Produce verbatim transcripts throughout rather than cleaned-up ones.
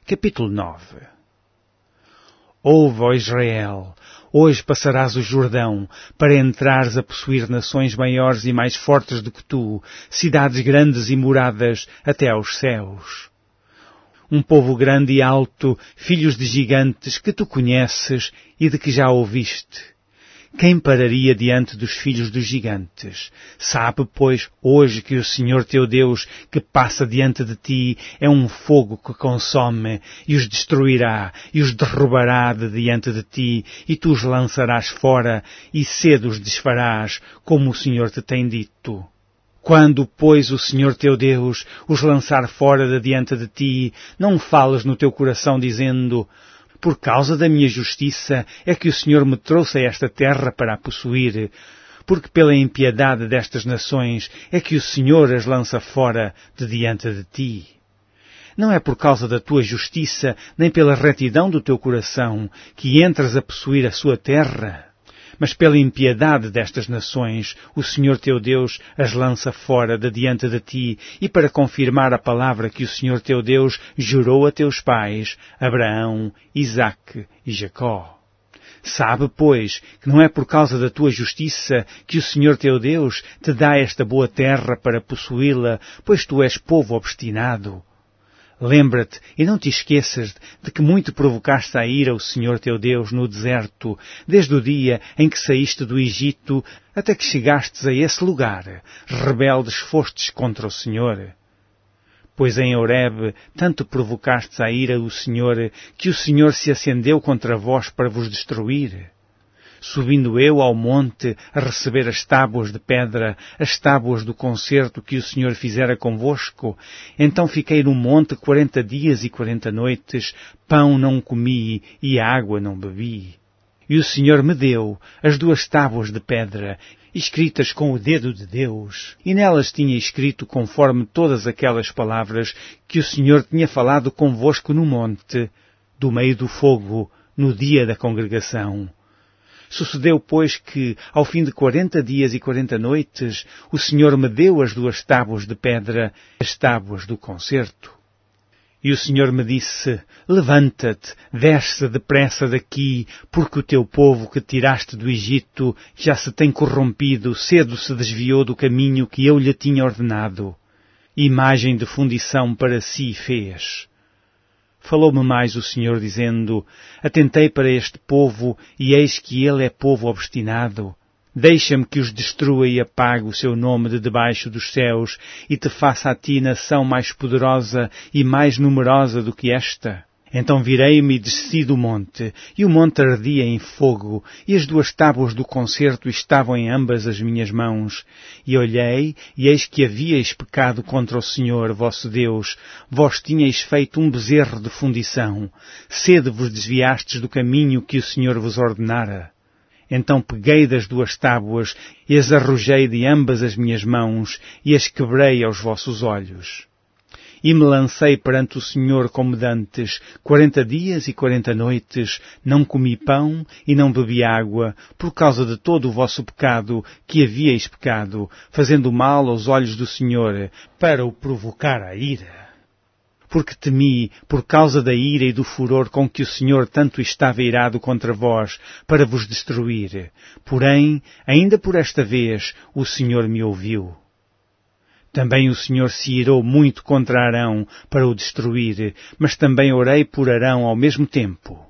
Capítulo nove. Ouve, ó Israel, hoje passarás o Jordão, para entrares a possuir nações maiores e mais fortes do que tu, cidades grandes e moradas até aos céus. Um povo grande e alto, filhos de gigantes, que tu conheces e de que já ouviste. Quem pararia diante dos filhos dos gigantes? Sabe, pois, hoje que o Senhor teu Deus, que passa diante de ti, é um fogo que consome, e os destruirá, e os derrubará de diante de ti, e tu os lançarás fora, e cedo os desfarás, como o Senhor te tem dito. Quando, pois, o Senhor teu Deus os lançar fora de diante de ti, não fales no teu coração dizendo: por causa da minha justiça é que o Senhor me trouxe a esta terra para a possuir, porque pela impiedade destas nações é que o Senhor as lança fora de diante de ti. Não é por causa da tua justiça, nem pela retidão do teu coração, que entras a possuir a sua terra, mas pela impiedade destas nações, o Senhor teu Deus as lança fora de diante de ti, e para confirmar a palavra que o Senhor teu Deus jurou a teus pais, Abraão, Isaque e Jacó. Sabe, pois, que não é por causa da tua justiça que o Senhor teu Deus te dá esta boa terra para possuí-la, pois tu és povo obstinado. Lembra-te, e não te esqueças de que muito provocaste a ira o Senhor teu Deus no deserto, desde o dia em que saíste do Egito até que chegastes a esse lugar. Rebeldes fostes contra o Senhor. Pois em Horebe tanto provocastes a ira o Senhor, que o Senhor se acendeu contra vós para vos destruir. Subindo eu ao monte a receber as tábuas de pedra, as tábuas do concerto que o Senhor fizera convosco, então fiquei no monte quarenta dias e quarenta noites, pão não comi e água não bebi. E o Senhor me deu as duas tábuas de pedra, escritas com o dedo de Deus, e nelas tinha escrito conforme todas aquelas palavras que o Senhor tinha falado convosco no monte, do meio do fogo, no dia da congregação. Sucedeu, pois, que, ao fim de quarenta dias e quarenta noites, o Senhor me deu as duas tábuas de pedra, as tábuas do concerto. E o Senhor me disse: levanta-te, desce depressa daqui, porque o teu povo que tiraste do Egito já se tem corrompido, cedo se desviou do caminho que eu lhe tinha ordenado. Imagem de fundição para si fez. Falou-me mais o Senhor, dizendo: atentei para este povo, e eis que ele é povo obstinado. Deixa-me que os destrua e apague o seu nome de debaixo dos céus, e te faça a ti nação mais poderosa e mais numerosa do que esta. Então virei-me e desci do monte, e o monte ardia em fogo, e as duas tábuas do concerto estavam em ambas as minhas mãos. E olhei, e eis que havíeis pecado contra o Senhor, vosso Deus. Vós tinhais feito um bezerro de fundição. Cedo vos desviastes do caminho que o Senhor vos ordenara. Então peguei das duas tábuas, e as arrojei de ambas as minhas mãos, e as quebrei aos vossos olhos. E me lancei perante o Senhor como dantes, quarenta dias e quarenta noites, não comi pão e não bebi água, por causa de todo o vosso pecado, que havíeis pecado, fazendo mal aos olhos do Senhor, para o provocar a ira. Porque temi, por causa da ira e do furor com que o Senhor tanto estava irado contra vós, para vos destruir. Porém, ainda por esta vez, o Senhor me ouviu. Também o Senhor se irou muito contra Arão para o destruir, mas também orei por Arão ao mesmo tempo.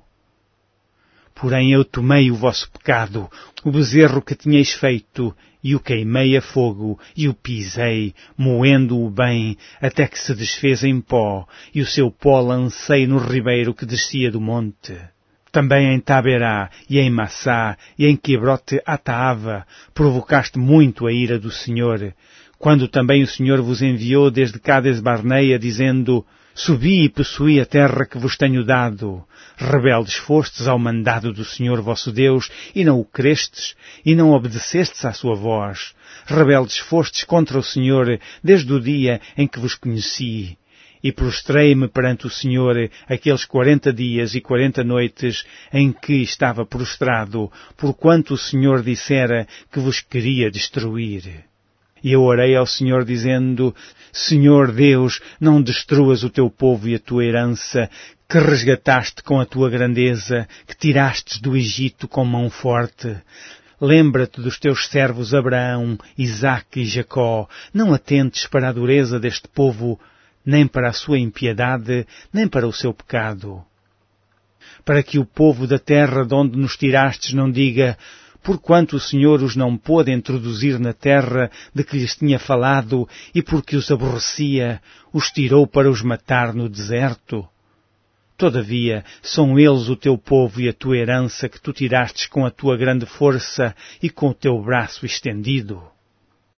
Porém eu tomei o vosso pecado, o bezerro que tinhais feito, e o queimei a fogo, e o pisei, moendo-o bem, até que se desfez em pó, e o seu pó lancei no ribeiro que descia do monte. Também em Taberá, e em Massá, e em Quibrote Ataava, provocaste muito a ira do Senhor, quando também o Senhor vos enviou desde Cades Barneia, dizendo: subi e possuí a terra que vos tenho dado. Rebeldes fostes ao mandado do Senhor vosso Deus, e não o crestes, e não obedecestes à sua voz. Rebeldes fostes contra o Senhor, desde o dia em que vos conheci. E prostrei-me perante o Senhor aqueles quarenta dias e quarenta noites em que estava prostrado, porquanto o Senhor dissera que vos queria destruir. E eu orei ao Senhor dizendo, Senhor Deus, não destruas o teu povo e a tua herança, que resgataste com a tua grandeza, que tirastes do Egito com mão forte. Lembra-te dos teus servos Abraão, Isaque e Jacó. Não atentes para a dureza deste povo, nem para a sua impiedade, nem para o seu pecado. Para que o povo da terra de onde nos tirastes não diga, porquanto o Senhor os não pôde introduzir na terra de que lhes tinha falado e porque os aborrecia, os tirou para os matar no deserto. Todavia, são eles o teu povo e a tua herança que tu tirastes com a tua grande força e com o teu braço estendido.